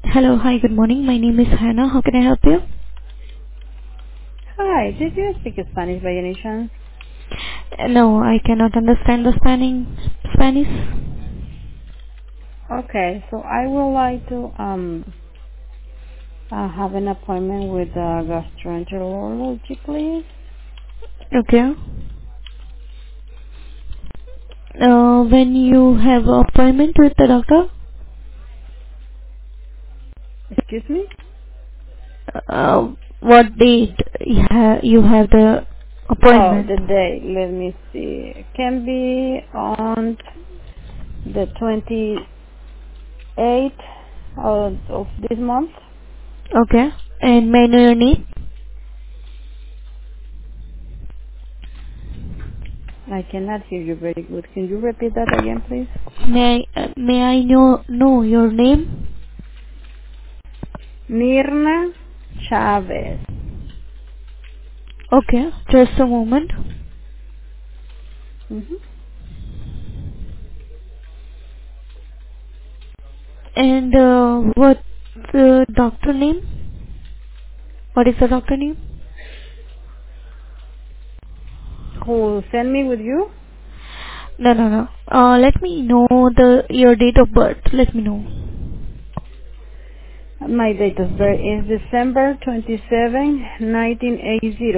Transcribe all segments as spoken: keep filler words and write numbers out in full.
Hello. Hi, good morning. My name is Hannah. How can I help you? Hi, did you speak Spanish by any chance? Uh, No, I cannot understand the Spanish. Spanish. Okay, so I would like to um uh, have an appointment with a gastroenterology, please. Okay. Uh, when you have appointment with the doctor, Excuse me? uh, what date you have, you have the Oh, appointment? the day. Let me see. Can be on the twenty-eighth of, of this month. Okay. And may I know your name? I cannot hear you very good. Can you repeat that again, please? May I, uh, may I know know your name? Mirna Chavez. Okay. Just a moment. Mm-hmm. And uh, what the doctor name? What is the doctor name? Who sent me with you? No, no, no. Uh, let me know the your date of birth. Let me know. My date of birth is December twenty-seventh, nineteen eighty.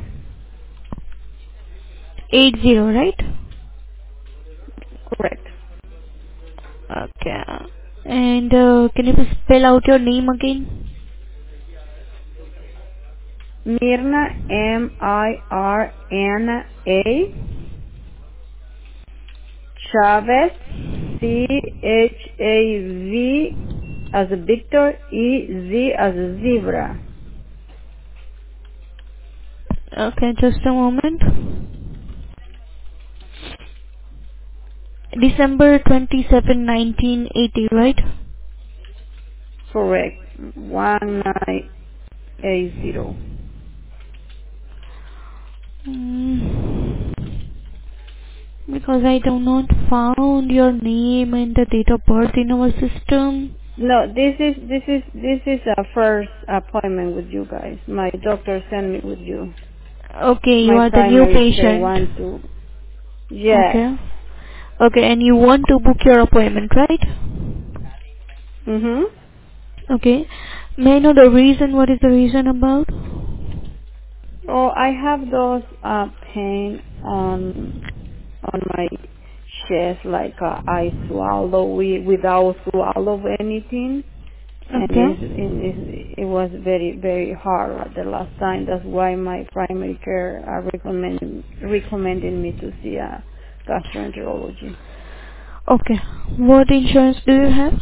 Eight zero, right? Correct. Okay. And uh, can you please spell out your name again? Mirna, M I R N A, Chavez, C H A V as a Victor, E Z as a zebra. Okay, just a moment. December twenty seventh, nineteen eighty, right? Correct. one nine eight zero. Mm, because I do not found your name and the date of birth in our system. No, this is this is this is a first appointment with you guys. My doctor sent me with you. Okay, you My are the new primary care patient. want to. Yes. Okay. Okay, and you want to book your appointment, right? Mhm. Okay. May I know the reason? What is the reason about? Oh, I have those uh pain on on my chest, like uh, I swallow we without swallow anything, and Okay. it's, it, it was very very hard at the last time. That's why my primary care uh, recommend recommended me to see a gastroenterology. Okay. What insurance do you have?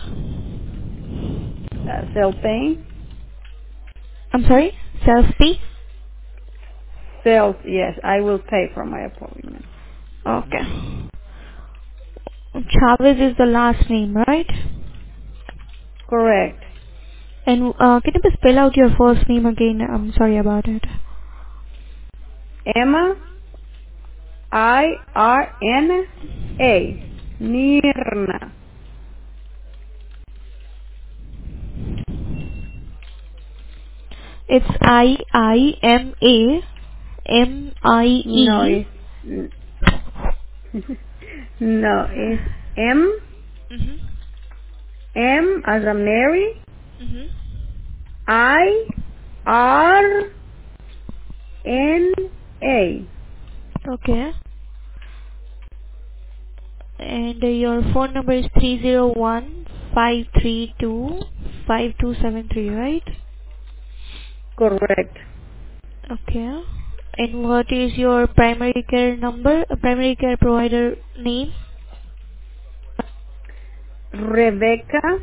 Uh, cell pain, I'm sorry? Self-pay? cells. Yes, I will pay for my appointment. Okay. Chavez is the last name, right? Correct. And uh, can you please spell out your first name again? I'm sorry about it. Emma, I R N A, Mirna. It's I I M A M I No, E. it's no, it's M Mhm. M as a Mary, Mhm. I R N A. Okay. And uh, your phone number is three zero one five three two five two seven three, right? Correct. Okay. And what is your primary care number, uh, primary care provider name? Rebecca,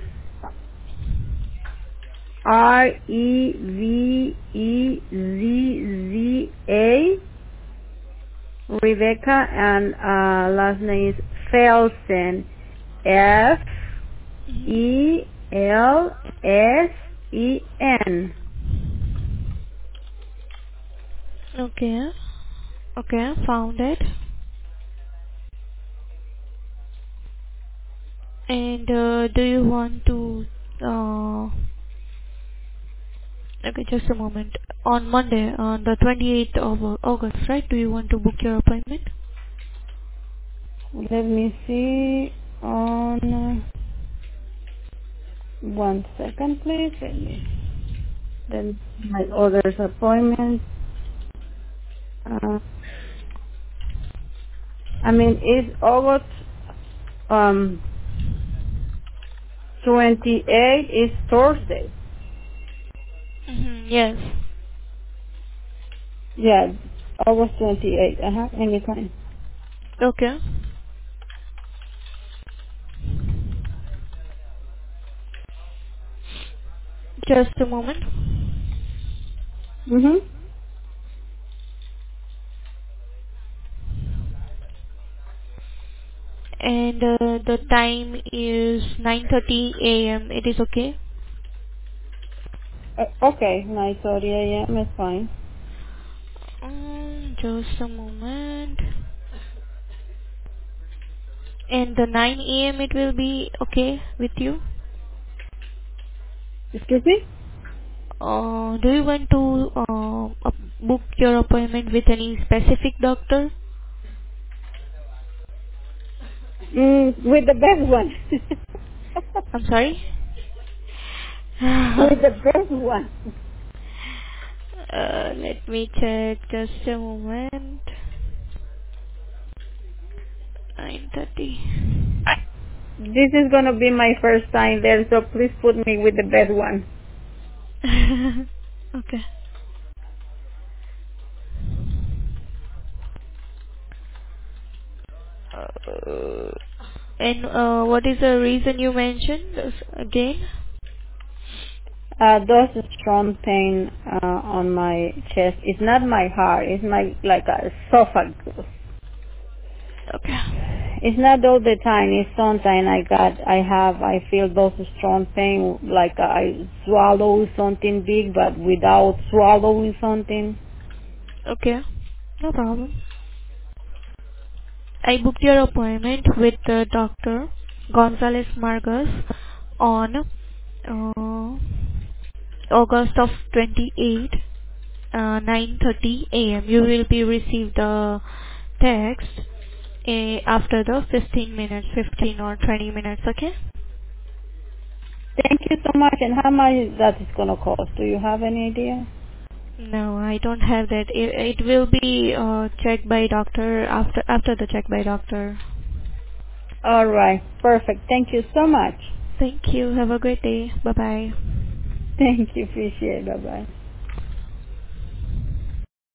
R E V E Z Z A. Rebecca, and uh, last name is Felsen. F E L S E N. Okay. Okay, found it. And uh, do you want to uh, Okay, just a moment. On Monday, on the twenty-eighth of uh, August, right? Do you want to book your appointment? Let me see. On uh, one second, please. Let me. Then my other appointment. Uh, I mean, it's August um twenty-eight is Thursday. Mm-hmm, yes. Yeah, August twenty-eighth. Uh huh. Anytime. Okay. Just a moment. Mhm. And uh, the time is nine thirty a m. It is okay? Uh, okay, nine thirty a m is fine. Um, just a moment. And the nine a m it will be okay with you? Excuse me. Uh, do you want to uh, up- book your appointment with any specific doctor? Mm, with the best one. I'm sorry? With the best one. uh, let me check just a moment. nine thirty. This is gonna be my first time there, so please put me with the best one. Okay. Uh, and uh, what is the reason you mentioned this again? Uh, there's a strong pain uh, on my chest. It's not my heart. It's my like a esophagus. Okay. It's not all the time. It's sometimes I got, I have, I feel those strong pain, like I swallow something big, but without swallowing something. Okay. No problem. I booked your appointment with uh, Doctor Gonzalez Margus on uh, August of twenty-eighth, uh, nine thirty a m. You will be received the text uh, after the fifteen minutes, fifteen or twenty minutes, okay? Thank you so much. And how much that is gonna cost? Do you have any idea? No, I don't have that. It, it will be uh, checked by doctor after after the check by doctor. All right, perfect. Thank you so much. Thank you. Have a great day. Bye bye. Thank you. Appreciate it. Bye bye.